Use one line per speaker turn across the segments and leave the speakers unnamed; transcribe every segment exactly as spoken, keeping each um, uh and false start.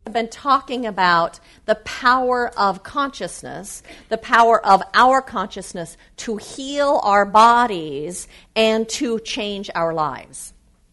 been talking about the power of consciousness, the power of our consciousness to heal our bodies and to change our lives.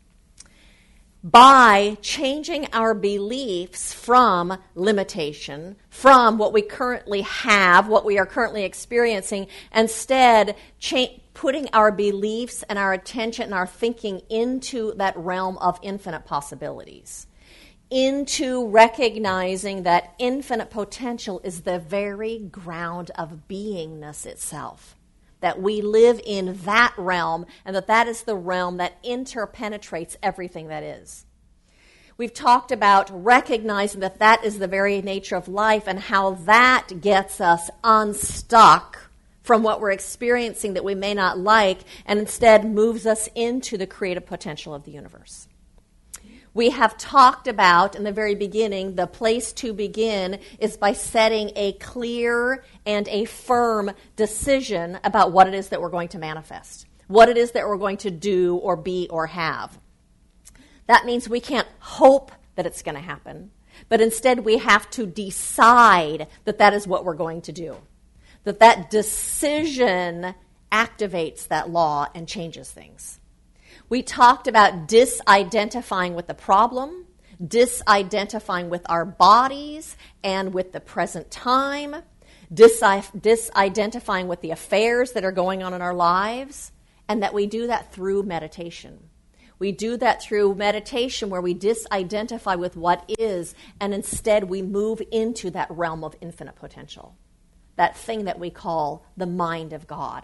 By changing our beliefs from limitation, from what we currently have, what we are currently experiencing, instead cha- putting our beliefs and our attention and our thinking into that realm of infinite possibilities, into recognizing that infinite potential is the very ground of beingness itself, that we live in that realm and that that is the realm that interpenetrates everything that is. We've talked about recognizing that that is the very nature of life and how that gets us unstuck from what we're experiencing that we may not like and instead moves us into the creative potential of the universe. We have talked about, in the very beginning, the place to begin is by setting a clear and a firm decision about what it is that we're going to manifest, what it is that we're going to do or be or have. That means we can't hope that it's going to happen, but instead we have to decide that that is what we're going to do, that that decision activates that law and changes things. We talked about disidentifying with the problem, disidentifying with our bodies and with the present time, disi- disidentifying with the affairs that are going on in our lives, and that we do that through meditation. We do that through meditation where we disidentify with what is, and instead we move into that realm of infinite potential, that thing that we call the mind of God.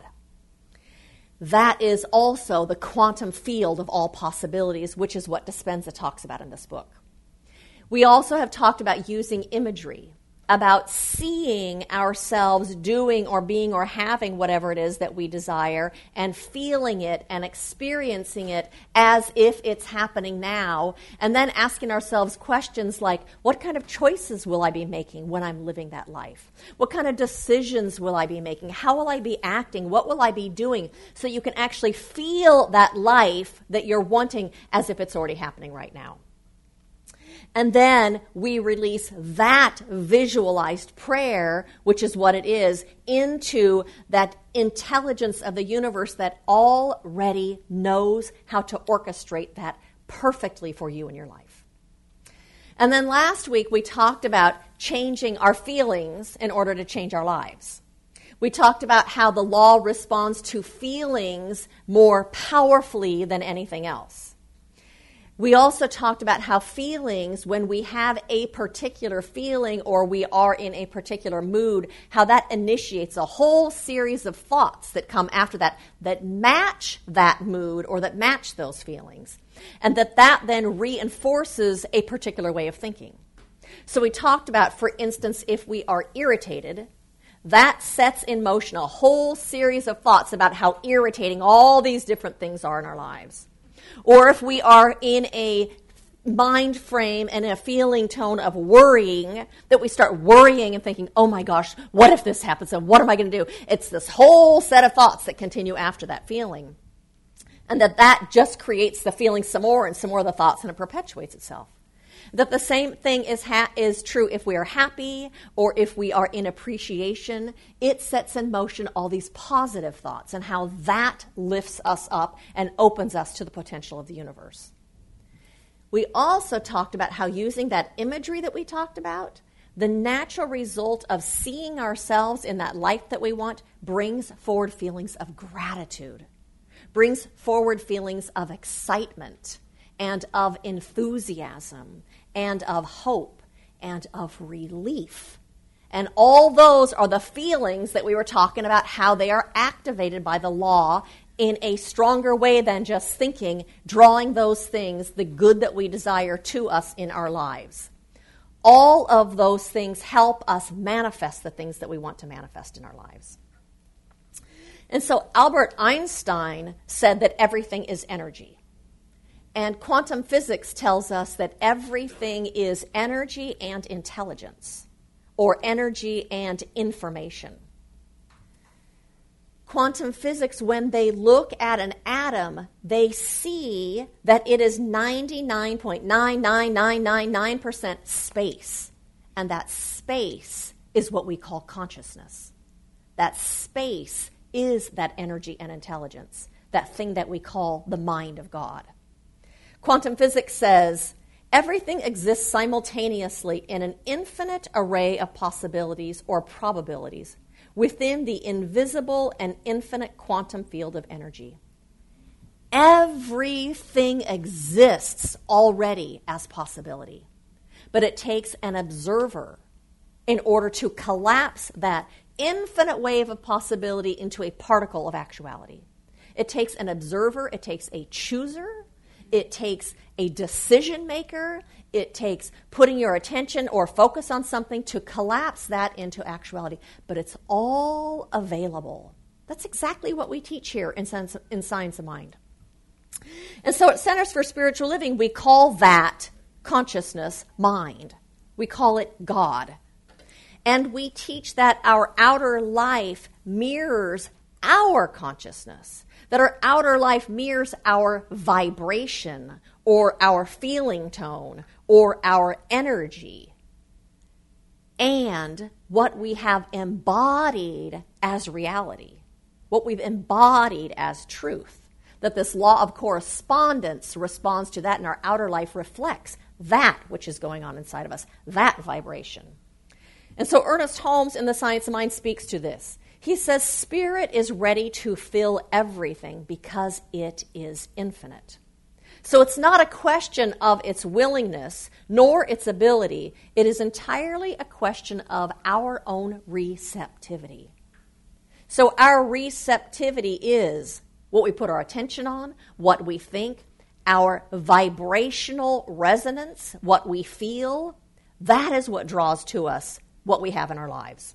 That is also the quantum field of all possibilities, which is what Dispenza talks about in this book. We also have talked about using imagery, about seeing ourselves doing or being or having whatever it is that we desire and feeling it and experiencing it as if it's happening now, and then asking ourselves questions like, what kind of choices will I be making when I'm living that life? What kind of decisions will I be making? How will I be acting? What will I be doing? So you can actually feel that life that you're wanting as if it's already happening right now. And then we release that visualized prayer, which is what it is, into that intelligence of the universe that already knows how to orchestrate that perfectly for you in your life. And then last week we talked about changing our feelings in order to change our lives. We talked about how the law responds to feelings more powerfully than anything else. We also talked about how feelings, when we have a particular feeling or we are in a particular mood, how that initiates a whole series of thoughts that come after that, that match that mood or that match those feelings, and that that then reinforces a particular way of thinking. So we talked about, for instance, if we are irritated, that sets in motion a whole series of thoughts about how irritating all these different things are in our lives. Or if we are in a mind frame and a feeling tone of worrying, that we start worrying and thinking, oh my gosh, what if this happens and what am I going to do? It's this whole set of thoughts that continue after that feeling. And that that just creates the feeling some more and some more of the thoughts, and it perpetuates itself. That the same thing is ha- is true if we are happy or if we are in appreciation. It sets in motion all these positive thoughts and how that lifts us up and opens us to the potential of the universe. We also talked about how using that imagery that we talked about, the natural result of seeing ourselves in that life that we want brings forward feelings of gratitude, brings forward feelings of excitement and of enthusiasm and of hope and of relief. And all those are the feelings that we were talking about, how they are activated by the law in a stronger way than just thinking, drawing those things, the good that we desire, to us in our lives. All of those things help us manifest the things that we want to manifest in our lives. And so Albert Einstein said that everything is energy. And quantum physics tells us that everything is energy and intelligence, or energy and information. Quantum physics, when they look at an atom, they see that it is ninety-nine point nine nine nine nine nine percent space. And that space is what we call consciousness. That space is that energy and intelligence, that thing that we call the mind of God. Quantum physics says everything exists simultaneously in an infinite array of possibilities or probabilities within the invisible and infinite quantum field of energy. Everything exists already as possibility, but it takes an observer in order to collapse that infinite wave of possibility into a particle of actuality. It takes an observer, it takes a chooser, it takes a decision maker, it takes putting your attention or focus on something to collapse that into actuality. But it's all available. That's exactly what we teach here in Science, in Science of Mind. And so at Centers for Spiritual Living, we call that consciousness mind. We call it God. And we teach that our outer life mirrors our consciousness, that our outer life mirrors our vibration or our feeling tone or our energy, and what we have embodied as reality, what we've embodied as truth, that this law of correspondence responds to that, and our outer life reflects that which is going on inside of us, that vibration. And so Ernest Holmes in The Science of Mind speaks to this. He says, spirit is ready to fill everything because it is infinite. So it's not a question of its willingness nor its ability. It is entirely a question of our own receptivity. So our receptivity is what we put our attention on, what we think, our vibrational resonance, what we feel. That is what draws to us what we have in our lives.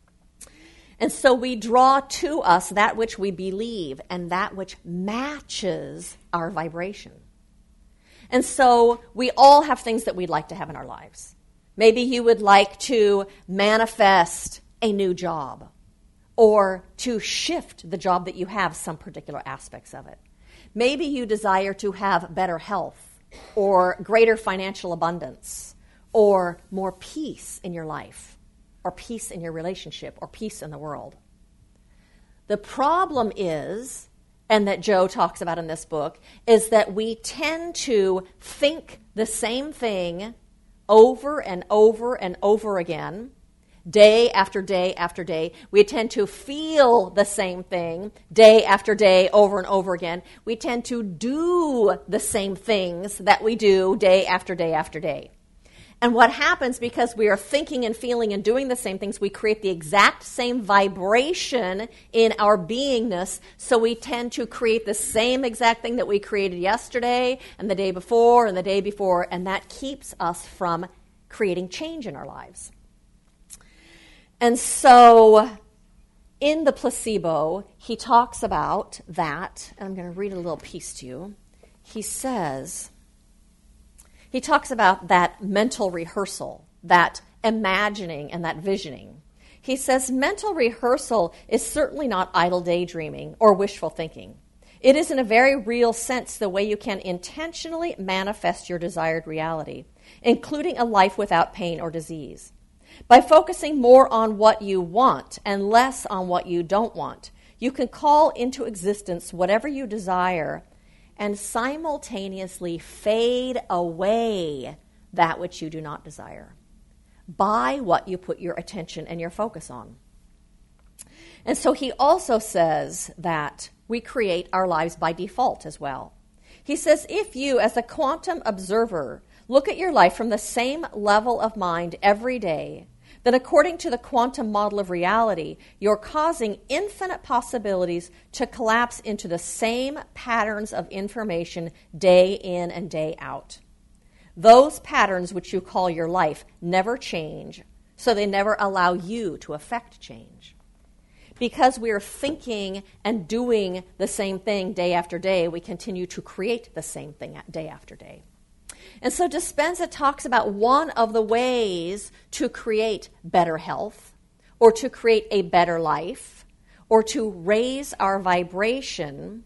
And so we draw to us that which we believe and that which matches our vibration. And so we all have things that we'd like to have in our lives. Maybe you would like to manifest a new job or to shift the job that you have, some particular aspects of it. Maybe you desire to have better health or greater financial abundance or more peace in your life, or peace in your relationship, or peace in the world. The problem is, and that Joe talks about in this book, is that we tend to think the same thing over and over and over again, day after day after day. We tend to feel the same thing day after day over and over again. We tend to do the same things that we do day after day after day. And what happens, because we are thinking and feeling and doing the same things, we create the exact same vibration in our beingness, so we tend to create the same exact thing that we created yesterday and the day before and the day before, and that keeps us from creating change in our lives. And so in The Placebo, he talks about that, and I'm going to read a little piece to you. He says... He talks about that mental rehearsal, that imagining and that visioning. He says mental rehearsal is certainly not idle daydreaming or wishful thinking. It is in a very real sense the way you can intentionally manifest your desired reality, including a life without pain or disease. By focusing more on what you want and less on what you don't want, you can call into existence whatever you desire and simultaneously fade away that which you do not desire by what you put your attention and your focus on. And so he also says that we create our lives by default as well. He says if you, as a quantum observer, look at your life from the same level of mind every day, then according to the quantum model of reality, you're causing infinite possibilities to collapse into the same patterns of information day in and day out. Those patterns, which you call your life, never change, so they never allow you to affect change. Because we are thinking and doing the same thing day after day, we continue to create the same thing day after day. And so Dispenza talks about one of the ways to create better health, or to create a better life, or to raise our vibration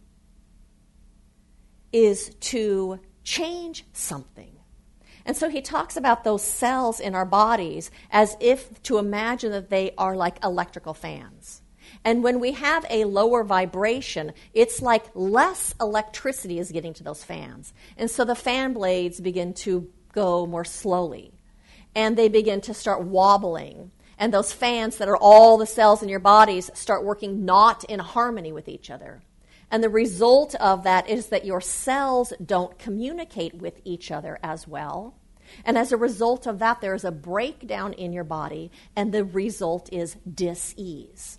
is to change something. And so he talks about those cells in our bodies as if to imagine that they are like electrical fans. And when we have a lower vibration, it's like less electricity is getting to those fans. And so the fan blades begin to go more slowly. And they begin to start wobbling. And those fans that are all the cells in your bodies start working not in harmony with each other. And the result of that is that your cells don't communicate with each other as well. And as a result of that, there is a breakdown in your body, and the result is dis-ease.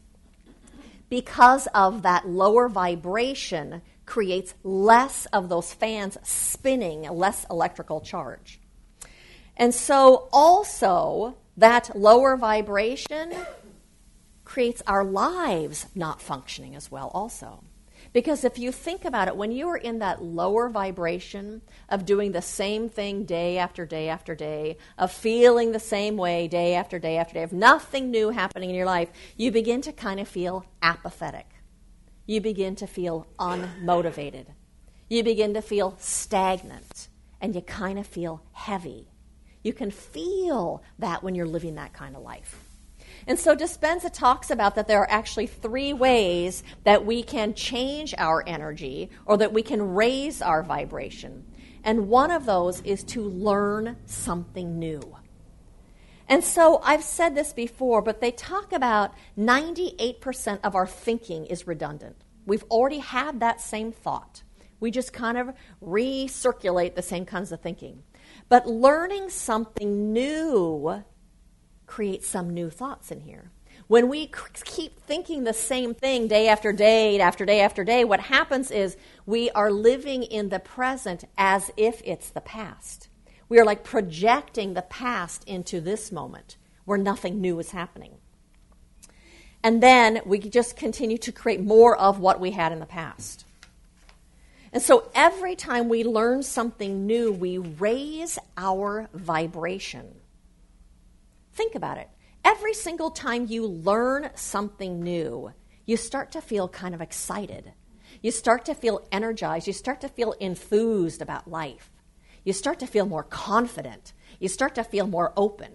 Because of that lower vibration creates less of those fans spinning, less electrical charge. And so also that lower vibration creates our lives not functioning as well also. Because if you think about it, when you are in that lower vibration of doing the same thing day after day after day, of feeling the same way day after day after day, of nothing new happening in your life, you begin to kind of feel apathetic. You begin to feel unmotivated. You begin to feel stagnant, and you kind of feel heavy. You can feel that when you're living that kind of life. And so Dispenza talks about that there are actually three ways that we can change our energy or that we can raise our vibration. And one of those is to learn something new. And so I've said this before, but they talk about ninety-eight percent of our thinking is redundant. We've already had that same thought. We just kind of recirculate the same kinds of thinking. But learning something new create some new thoughts in here. When we keep thinking the same thing day after day after day after day, what happens is we are living in the present as if it's the past. We are like projecting the past into this moment where nothing new is happening. And then we just continue to create more of what we had in the past. And so every time we learn something new, we raise our vibration. Think about it. Every single time you learn something new, you start to feel kind of excited. You start to feel energized. You start to feel enthused about life. You start to feel more confident. You start to feel more open.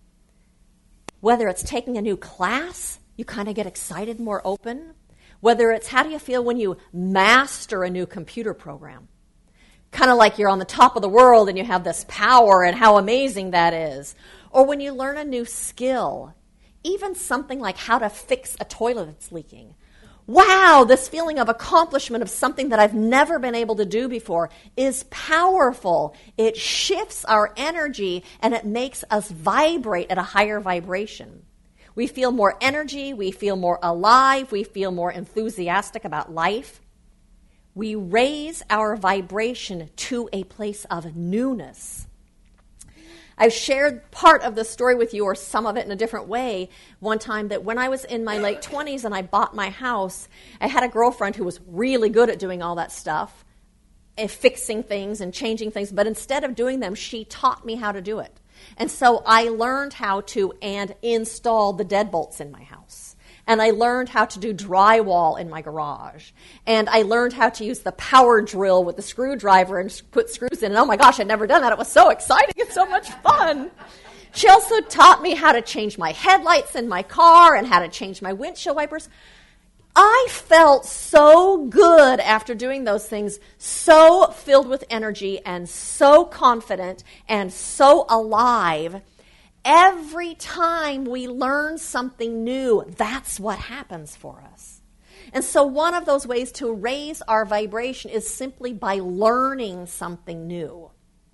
Whether it's taking a new class, you kind of get excited, more open. Whether it's how do you feel when you master a new computer program? Kind of like you're on the top of the world and you have this power and how amazing that is. Or when you learn a new skill, even something like how to fix a toilet that's leaking. Wow, this feeling of accomplishment of something that I've never been able to do before is powerful. It shifts our energy and it makes us vibrate at a higher vibration. We feel more energy, we feel more alive, we feel more enthusiastic about life. We raise our vibration to a place of newness. I've shared part of the story with you, or some of it in a different way, one time that when I was in my late twenties and I bought my house, I had a girlfriend who was really good at doing all that stuff, and fixing things and changing things, but instead of doing them, she taught me how to do it. And so I learned how to and install the deadbolts in my house. And I learned how to do drywall in my garage. And I learned how to use the power drill with the screwdriver and put screws in. And oh my gosh, I'd never done that. It was so exciting and so much fun. She also taught me how to change my headlights in my car and how to change my windshield wipers. I felt so good after doing those things, so filled with energy and so confident and so alive. Every time we learn something new, that's what happens for us. And so one of those ways to raise our vibration is simply by learning something new.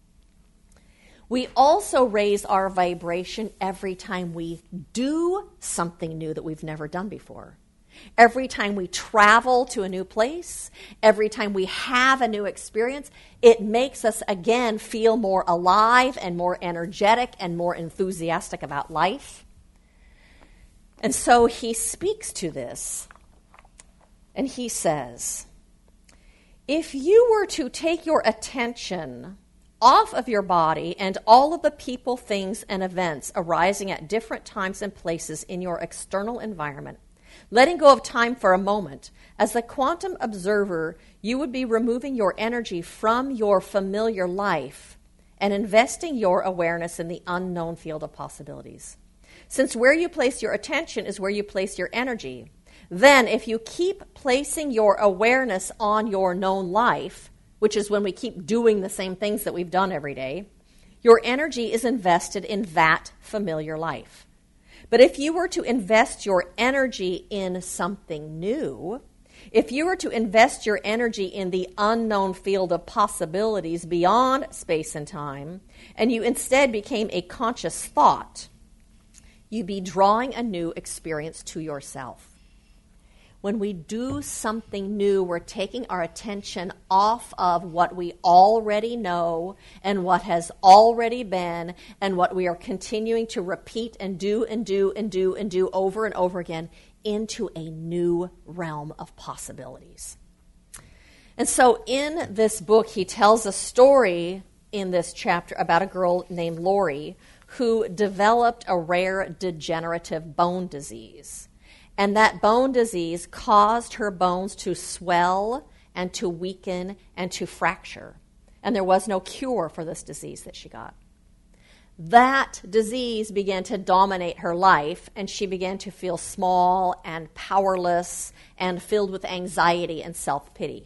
We also raise our vibration every time we do something new that we've never done before. Every time we travel to a new place, every time we have a new experience, it makes us again feel more alive and more energetic and more enthusiastic about life. And so he speaks to this, and he says, if you were to take your attention off of your body and all of the people, things, and events arising at different times and places in your external environment, Letting go of time for a moment, as a quantum observer, you would be removing your energy from your familiar life and investing your awareness in the unknown field of possibilities. Since where you place your attention is where you place your energy, then if you keep placing your awareness on your known life, which is when we keep doing the same things that we've done every day, your energy is invested in that familiar life. But if you were to invest your energy in something new, if you were to invest your energy in the unknown field of possibilities beyond space and time, and you instead became a conscious thought, you'd be drawing a new experience to yourself. When we do something new, we're taking our attention off of what we already know and what has already been and what we are continuing to repeat and do and do and do and do over and over again into a new realm of possibilities. And so in this book, he tells a story in this chapter about a girl named Lori who developed a rare degenerative bone disease. And that bone disease caused her bones to swell and to weaken and to fracture. And there was no cure for this disease that she got. That disease began to dominate her life, and she began to feel small and powerless and filled with anxiety and self-pity.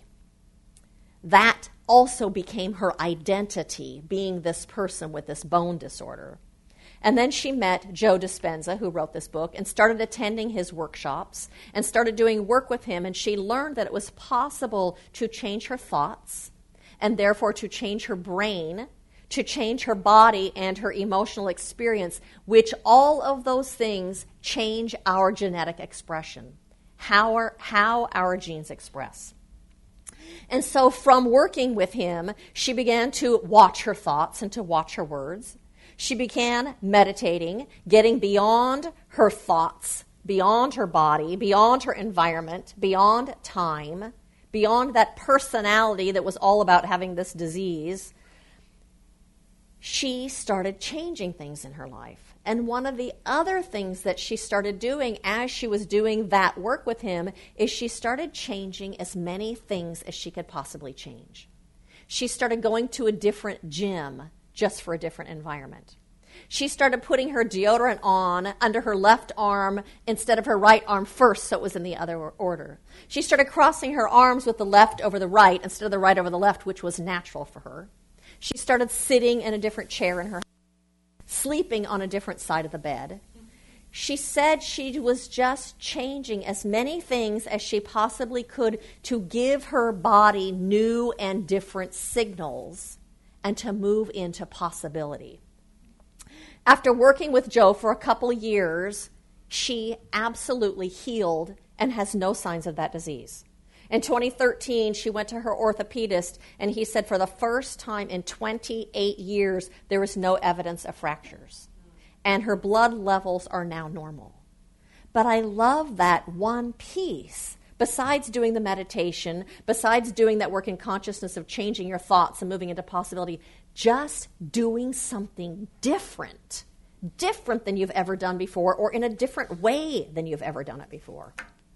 That also became her identity, being this person with this bone disorder. And then she met Joe Dispenza, who wrote this book, and started attending his workshops and started doing work with him. And she learned that it was possible to change her thoughts and therefore to change her brain, to change her body and her emotional experience, which all of those things change our genetic expression, how our, how our genes express. And so from working with him, she began to watch her thoughts and to watch her words. She began meditating, getting beyond her thoughts, beyond her body, beyond her environment, beyond time, beyond that personality that was all about having this disease. She started changing things in her life. And one of the other things that she started doing as she was doing that work with him is she started changing as many things as she could possibly change. She started going to a different gym just for a different environment. She started putting her deodorant on under her left arm instead of her right arm first, so it was in the other order. She started crossing her arms with the left over the right instead of the right over the left, which was natural for her. She started sitting in a different chair in her house, sleeping on a different side of the bed. She said she was just changing as many things as she possibly could to give her body new and different signals and to move into possibility. After working with Joe for a couple of years, she absolutely healed and has no signs of that disease. In twenty thirteen, she went to her orthopedist, and he said for the first time in twenty-eight years, there was no evidence of fractures. And her blood levels are now normal. But I love that one piece. Besides doing the meditation, besides doing that work in consciousness of changing your thoughts and moving into possibility, just doing something different, different than you've ever done before, or in a different way than you've ever done it before.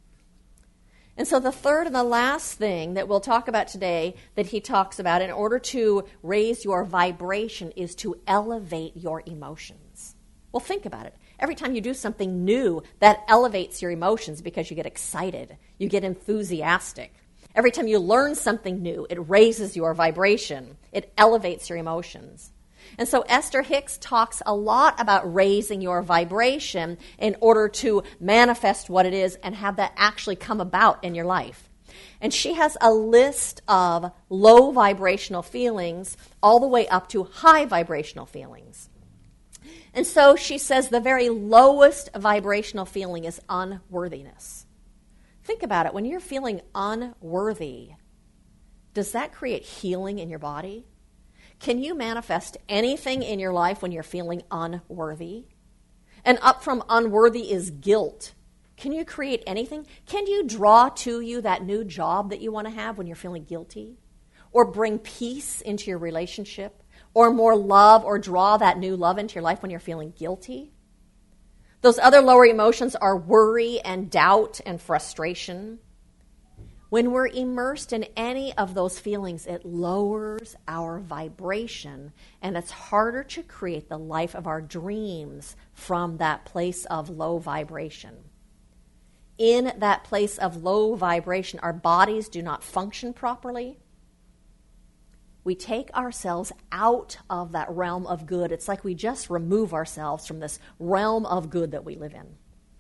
And so the third and the last thing that we'll talk about today that he talks about in order to raise your vibration is to elevate your emotions. Well, think about it. Every time you do something new, that elevates your emotions because you get excited, you get enthusiastic. Every time you learn something new, it raises your vibration. It elevates your emotions. And so Esther Hicks talks a lot about raising your vibration in order to manifest what it is and have that actually come about in your life. And she has a list of low vibrational feelings all the way up to high vibrational feelings. And so she says the very lowest vibrational feeling is unworthiness. Think about it. When you're feeling unworthy, does that create healing in your body? Can you manifest anything in your life when you're feeling unworthy? And up from unworthy is guilt. Can you create anything? Can you draw to you that new job that you want to have when you're feeling guilty? Or bring peace into your relationship? Or more love, or draw that new love into your life when you're feeling guilty? Those other lower emotions are worry and doubt and frustration. When we're immersed in any of those feelings, it lowers our vibration, and it's harder to create the life of our dreams from that place of low vibration. In that place of low vibration, our bodies do not function properly. We take ourselves out of that realm of good. It's like we just remove ourselves from this realm of good that we live in.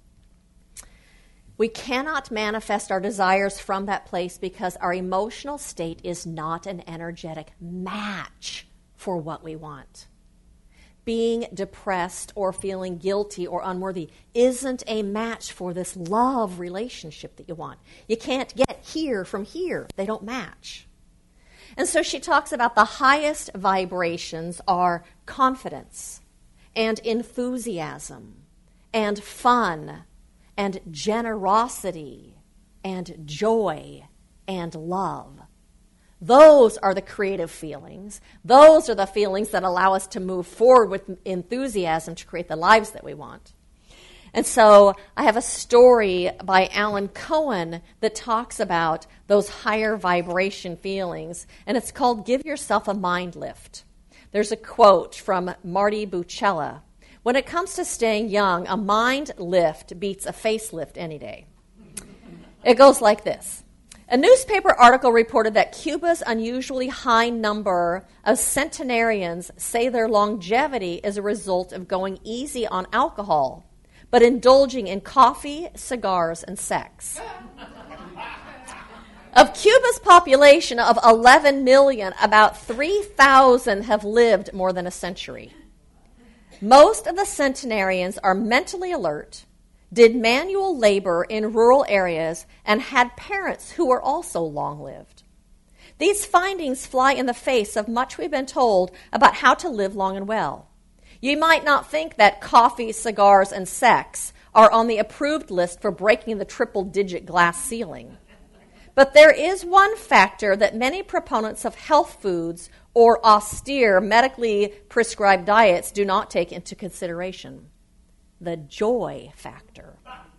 We cannot manifest our desires from that place because our emotional state is not an energetic match for what we want. Being depressed or feeling guilty or unworthy isn't a match for this love relationship that you want. You can't get here from here. They don't match. And so she talks about the highest vibrations are confidence and enthusiasm and fun and generosity, and joy, and love. Those are the creative feelings. Those are the feelings that allow us to move forward with enthusiasm to create the lives that we want. And so I have a story by Alan Cohen that talks about those higher vibration feelings, and it's called Give Yourself a Mind Lift. There's a quote from Marty Buchella. When it comes to staying young, a mind lift beats a facelift any day. It goes like this. A newspaper article reported that Cuba's unusually high number of centenarians say their longevity is a result of going easy on alcohol, but indulging in coffee, cigars, and sex. Of Cuba's population of eleven million, about three thousand have lived more than a century. Most of the centenarians are mentally alert, did manual labor in rural areas, and had parents who were also long-lived. These findings fly in the face of much we've been told about how to live long and well. You might not think that coffee, cigars, and sex are on the approved list for breaking the triple-digit glass ceiling. But there is one factor that many proponents of health foods or austere, medically prescribed diets do not take into consideration: the joy factor.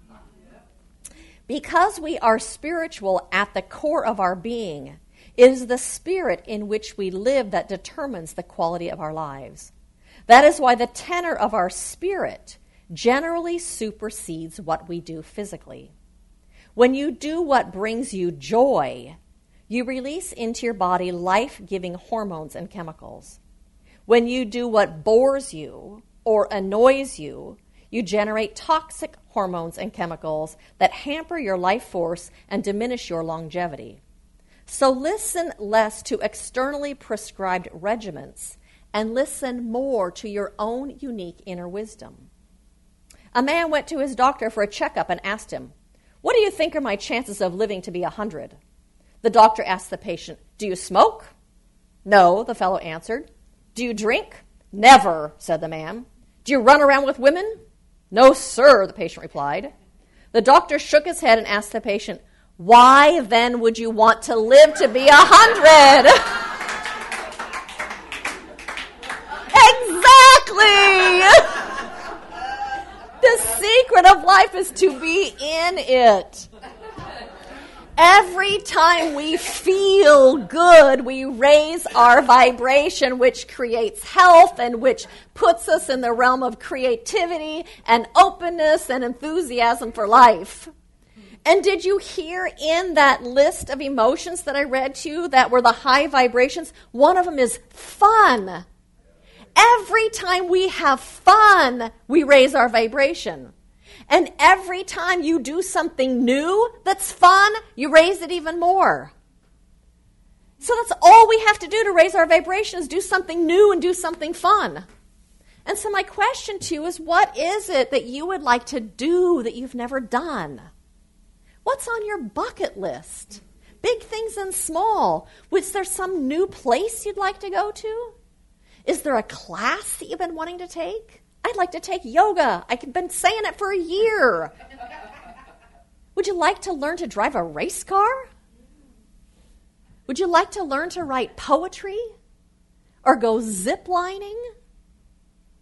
Because we are spiritual at the core of our being, it is the spirit in which we live that determines the quality of our lives. That is why the tenor of our spirit generally supersedes what we do physically. When you do what brings you joy, you release into your body life-giving hormones and chemicals. When you do what bores you or annoys you, you generate toxic hormones and chemicals that hamper your life force and diminish your longevity. So listen less to externally prescribed regimens and listen more to your own unique inner wisdom. A man went to his doctor for a checkup and asked him, "What do you think are my chances of living to be a hundred?" The doctor asked the patient, "Do you smoke?" "No," the fellow answered. "Do you drink?" "Never," said the man. "Do you run around with women?" "No, sir," the patient replied. The doctor shook his head and asked the patient, "Why then would you want to live to be a hundred?" Exactly! The secret of life is to be in it. Every time we feel good, we raise our vibration, which creates health and which puts us in the realm of creativity and openness and enthusiasm for life. And did you hear in that list of emotions that I read to you that were the high vibrations? One of them is fun. Every time we have fun, we raise our vibration. And every time you do something new that's fun, you raise it even more. So that's all we have to do to raise our vibration is do something new and do something fun. And so my question to you is, what is it that you would like to do that you've never done? What's on your bucket list? Big things and small. Was there some new place you'd like to go to? Is there a class that you've been wanting to take? I'd like to take yoga. I've been saying it for a year. Would you like to learn to drive a race car? Would you like to learn to write poetry or go zip lining?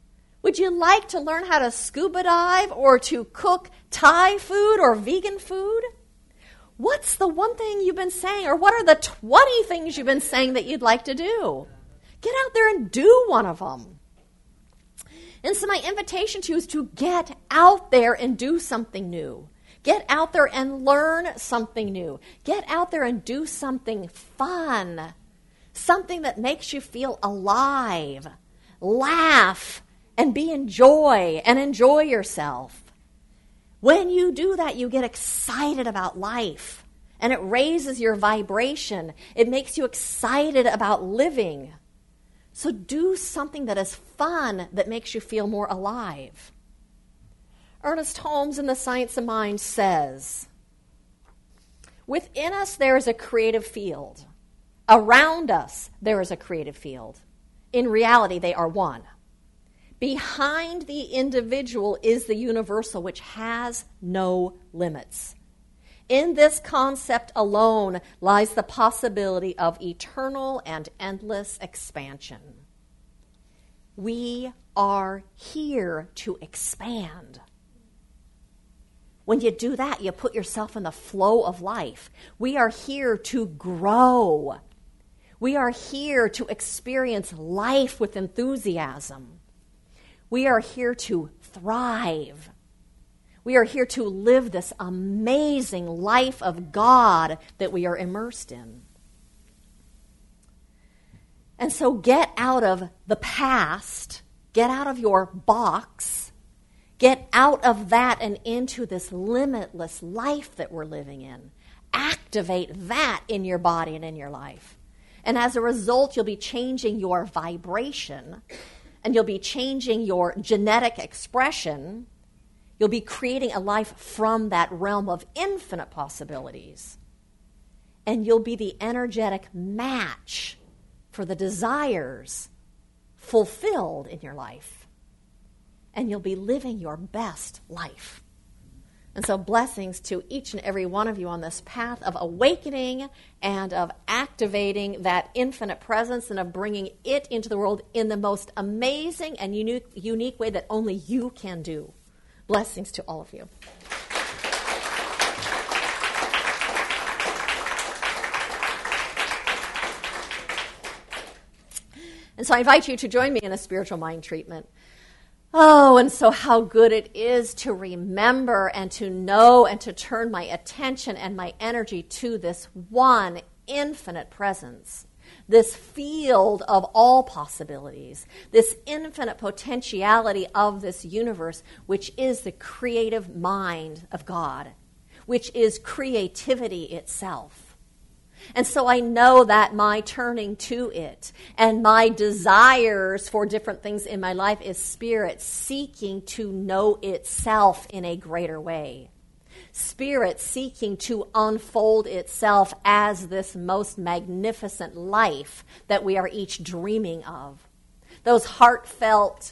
Would you like to learn how to scuba dive or to cook Thai food or vegan food? What's the one thing you've been saying, or what are the twenty things you've been saying that you'd like to do? Get out there and do one of them. And so my invitation to you is to get out there and do something new. Get out there and learn something new. Get out there and do something fun. Something that makes you feel alive. Laugh and be in joy and enjoy yourself. When you do that, you get excited about life, and it raises your vibration. It makes you excited about living. So do something that is fun, that makes you feel more alive. Ernest Holmes in The Science of Mind says, within us there is a creative field. Around us there is a creative field. In reality, they are one. Behind the individual is the universal, which has no limits. In this concept alone lies the possibility of eternal and endless expansion. We are here to expand. When you do that, you put yourself in the flow of life. We are here to grow. We are here to experience life with enthusiasm. We are here to thrive. We are here to live this amazing life of God that we are immersed in. And so get out of the past, get out of your box, get out of that and into this limitless life that we're living in. Activate that in your body and in your life. And as a result, you'll be changing your vibration, and you'll be changing your genetic expression. You'll be creating a life from that realm of infinite possibilities. And you'll be the energetic match for the desires fulfilled in your life. And you'll be living your best life. And so blessings to each and every one of you on this path of awakening and of activating that infinite presence and of bringing it into the world in the most amazing and unique, unique way that only you can do. Blessings to all of you. And so I invite you to join me in a spiritual mind treatment. Oh, and so how good it is to remember and to know and to turn my attention and my energy to this one infinite presence, this field of all possibilities, this infinite potentiality of this universe, which is the creative mind of God, which is creativity itself. And so I know that my turning to it and my desires for different things in my life is spirit seeking to know itself in a greater way. Spirit seeking to unfold itself as this most magnificent life that we are each dreaming of. Those heartfelt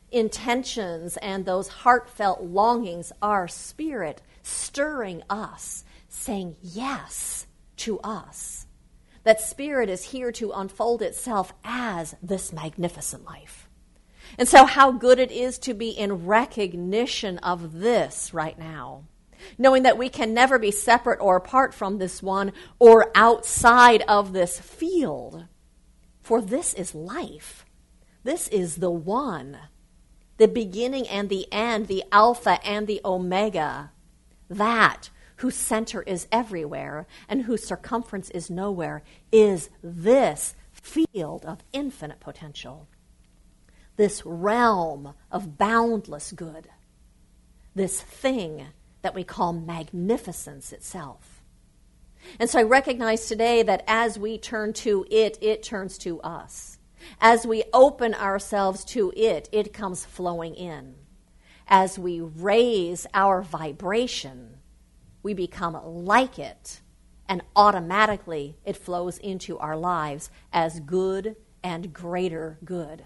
intentions and those heartfelt longings are spirit stirring us, saying yes to us. That spirit is here to unfold itself as this magnificent life. And so how good it is to be in recognition of this right now, knowing that we can never be separate or apart from this one or outside of this field. For this is life. This is the one, the beginning and the end, the Alpha and the Omega, that whose center is everywhere and whose circumference is nowhere, is this field of infinite potential, this realm of boundless good, this thing that we call magnificence itself. And so I recognize today that as we turn to it, it turns to us. As we open ourselves to it, it comes flowing in. As we raise our vibration, we become like it, and automatically it flows into our lives as good and greater good.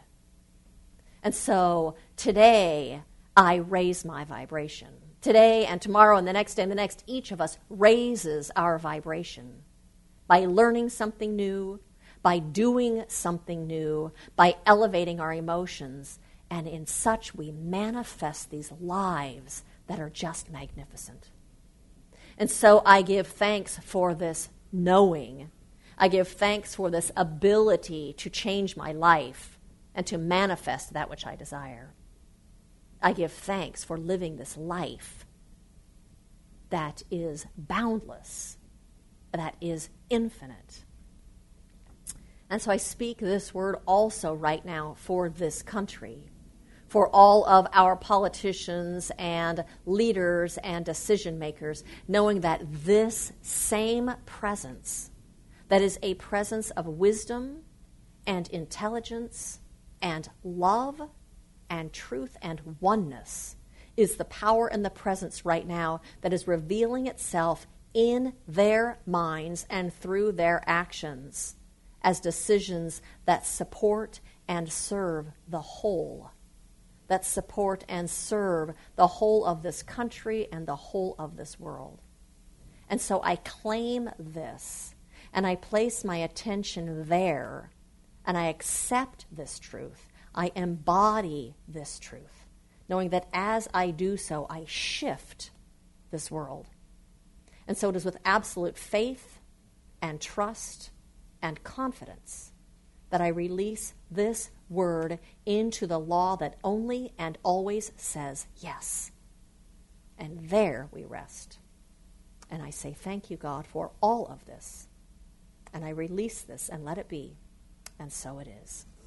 And so today, I raise my vibration. Today and tomorrow and the next day and the next, each of us raises our vibration by learning something new, by doing something new, by elevating our emotions, And in such we manifest these lives that are just magnificent. And so I give thanks for this knowing. I give thanks for this ability to change my life and to manifest that which I desire. I give thanks for living this life that is boundless, that is infinite. And so I speak this word also right now for this country, for all of our politicians and leaders and decision makers, knowing that this same presence, that is a presence of wisdom and intelligence and love and truth and oneness, is the power and the presence right now that is revealing itself in their minds and through their actions as decisions that support and serve the whole, that support and serve the whole of this country and the whole of this world. And so I claim this, and I place my attention there, and I accept this truth. I embody this truth, knowing that as I do so, I shift this world. And so it is with absolute faith and trust and confidence that I release this word into the law that only and always says yes. And there we rest. And I say thank you, God, for all of this. And I release this and let it be. And so it is.